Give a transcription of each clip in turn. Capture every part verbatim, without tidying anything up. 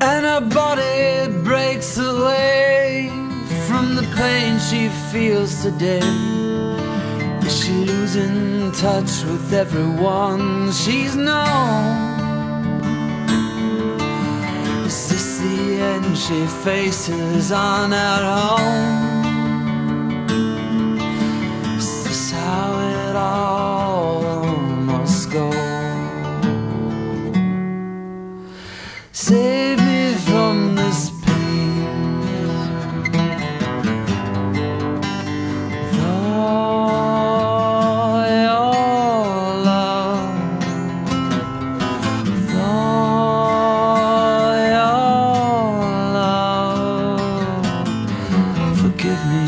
and her body breaks away from the pain she feels today. Is she losing touch with everyone she's known? Is this the end she faces on her own? Is this how it all must go? Save me from this pain with all your love, with all your love. Forgive me,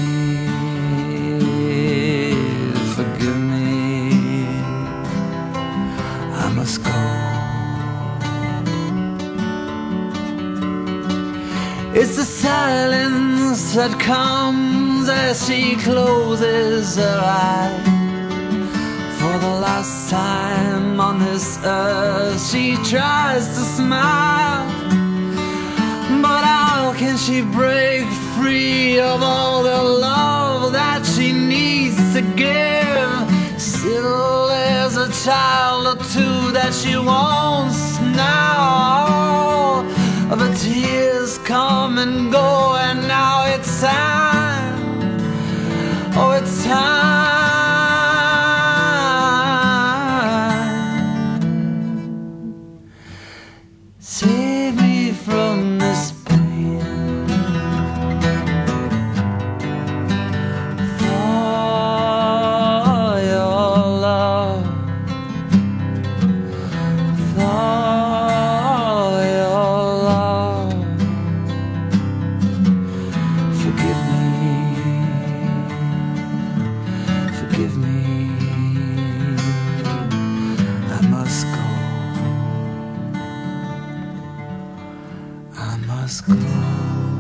forgive me, I must go. It's the silence that comes as she closes her eyes. For the last time on this earth she tries to smile, but how can she break free of all the love that she needs to give? Still there's a child or two that she wants now. The tears come and go, and now it's time. Oh, it's time. Save me from this pain. For your love, for your love. Forgive me, forgive me, I must go, I must go.